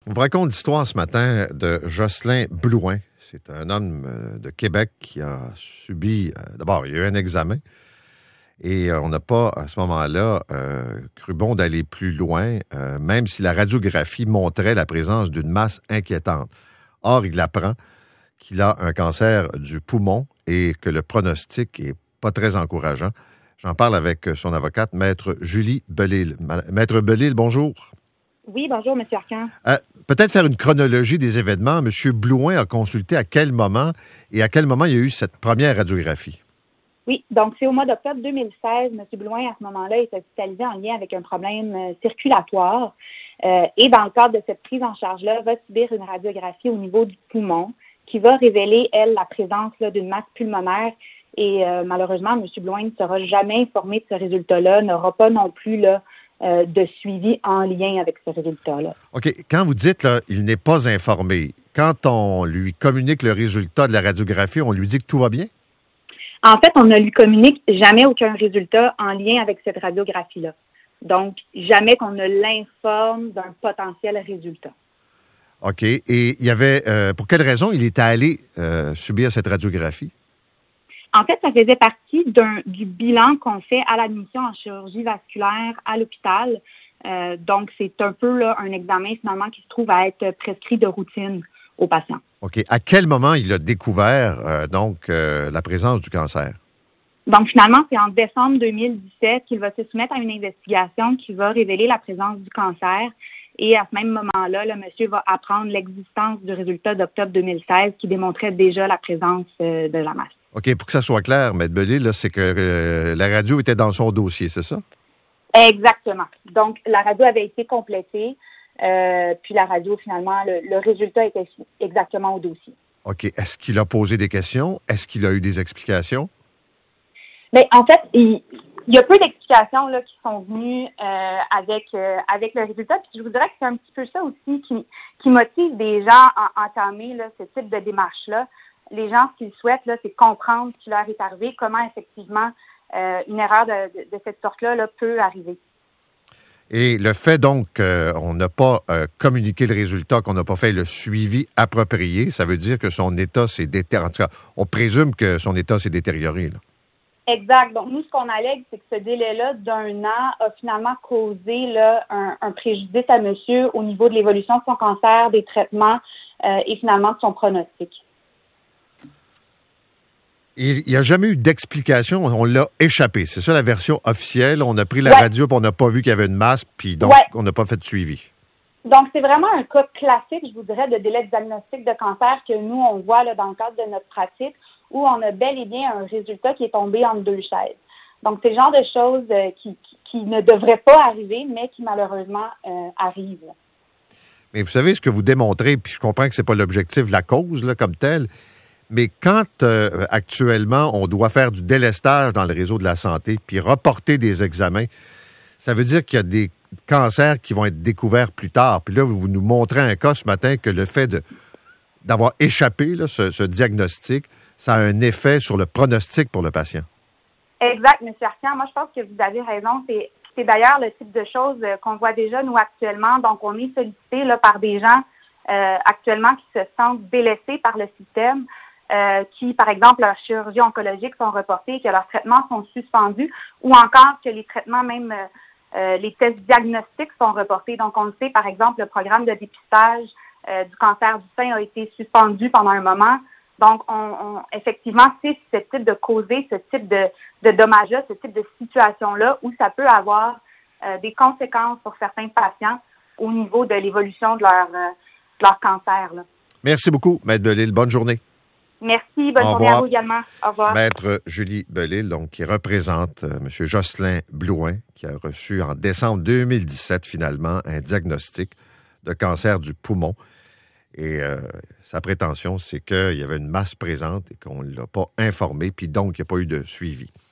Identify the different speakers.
Speaker 1: On vous raconte l'histoire ce matin de Jocelyn Blouin. C'est un homme de Québec qui a subi... D'abord, il y a eu un examen et on n'a pas, à ce moment-là, cru bon d'aller plus loin, même si la radiographie montrait la présence d'une masse inquiétante. Or, il apprend qu'il a un cancer du poumon et que le pronostic est pas très encourageant. J'en parle avec son avocate, Maître Julie Belil. Maître Belil, bonjour.
Speaker 2: Oui, bonjour, M. Arcan.
Speaker 1: Peut-être faire une chronologie des événements. M. Blouin a consulté à quel moment et à quel moment il y a eu cette première radiographie?
Speaker 2: Oui, donc c'est au mois d'octobre 2016. M. Blouin, à ce moment-là, est hospitalisé en lien avec un problème circulatoire. Et dans le cadre de cette prise en charge-là, va subir une radiographie au niveau du poumon qui va révéler, elle, la présence d'une masse pulmonaire. Et malheureusement, M. Blouin ne sera jamais informé de ce résultat-là, n'aura pas non plus de suivi en lien avec ce résultat-là.
Speaker 1: OK. Quand vous dites là, il n'est pas informé, quand on lui communique le résultat de la radiographie, on lui dit que tout va bien?
Speaker 2: En fait, on ne lui communique jamais aucun résultat en lien avec cette radiographie-là. Donc, jamais qu'on ne l'informe d'un potentiel résultat.
Speaker 1: OK. Et il y avait, pour quelle raison il était allé subir cette radiographie?
Speaker 2: En fait, ça faisait partie du bilan qu'on fait à l'admission en chirurgie vasculaire à l'hôpital. Donc, c'est un peu là, un examen finalement qui se trouve à être prescrit de routine aux patients.
Speaker 1: OK. À quel moment il a découvert la présence du cancer?
Speaker 2: Donc, finalement, c'est en décembre 2017 qu'il va se soumettre à une investigation qui va révéler la présence du cancer. Et à ce même moment-là, le monsieur va apprendre l'existence du résultat d'octobre 2016 qui démontrait déjà la présence de la masse.
Speaker 1: OK, pour que ça soit clair, M. Belil, là, c'est que la radio était dans son dossier, c'est ça?
Speaker 2: Exactement. Donc, la radio avait été complétée, puis la radio, finalement, le résultat était exactement au dossier.
Speaker 1: OK. Est-ce qu'il a posé des questions? Est-ce qu'il a eu des explications?
Speaker 2: Bien, en fait, il y a peu d'explications là, qui sont venues avec le résultat. Puis je vous dirais que c'est un petit peu ça aussi qui motive des gens à entamer là, ce type de démarche-là. Les gens, ce qu'ils souhaitent, là, c'est comprendre ce qui leur est arrivé, comment effectivement une erreur de cette sorte-là peut arriver.
Speaker 1: Et le fait donc qu'on n'a pas communiqué le résultat, qu'on n'a pas fait le suivi approprié, ça veut dire que son état s'est détérioré. En tout cas, on présume que son état s'est détérioré, là.
Speaker 2: Exact. Donc, nous, ce qu'on allègue, c'est que ce délai-là d'1 an a finalement causé là, un préjudice à monsieur au niveau de l'évolution de son cancer, des traitements et finalement de son pronostic.
Speaker 1: Il n'y a jamais eu d'explication, on l'a échappé. C'est ça la version officielle. On a pris la radio et on n'a pas vu qu'il y avait une masse, puis donc on n'a pas fait de suivi. Donc, c'est vraiment un cas classique, je vous dirais, de délai de diagnostic de cancer que nous, on voit là, dans le cadre de notre pratique, où on a bel et bien un résultat qui est tombé entre deux chaises. Donc, c'est le genre de choses qui ne devraient pas arriver, mais qui malheureusement arrivent. Mais vous savez, ce que vous démontrez, puis je comprends que ce n'est pas l'objectif de la cause là, comme telle, mais quand actuellement on doit faire du délestage dans le réseau de la santé, puis reporter des examens, ça veut dire qu'il y a des cancers qui vont être découverts plus tard. Puis là, vous nous montrez un cas ce matin que le fait d'avoir échappé là, ce diagnostic, ça a un effet sur le pronostic pour le patient. Exact, M. Arcan. Moi, je pense que vous avez raison. C'est d'ailleurs le type de choses qu'on voit déjà, nous, actuellement. Donc, on est sollicité là, par des gens actuellement qui se sentent délaissés par le système, qui, par exemple, leurs chirurgies oncologiques sont reportées, que leurs traitements sont suspendus, ou encore que les traitements, même les tests diagnostiques sont reportés. Donc, on le sait, par exemple, le programme de dépistage du cancer du sein a été suspendu pendant un moment. Donc, effectivement, c'est susceptible de causer ce type de dommages-là, ce type de situation-là, où ça peut avoir des conséquences pour certains patients au niveau de l'évolution de leur cancer. Là. Merci beaucoup, Maître Belil. Bonne journée. Merci. Bonne journée à vous également. Au revoir. Maître Julie Belil, donc, qui représente M. Jocelyn Blouin, qui a reçu en décembre 2017, finalement, un diagnostic de cancer du poumon. Et sa prétention, c'est qu'il y avait une masse présente et qu'on ne l'a pas informé, puis donc il n'y a pas eu de suivi.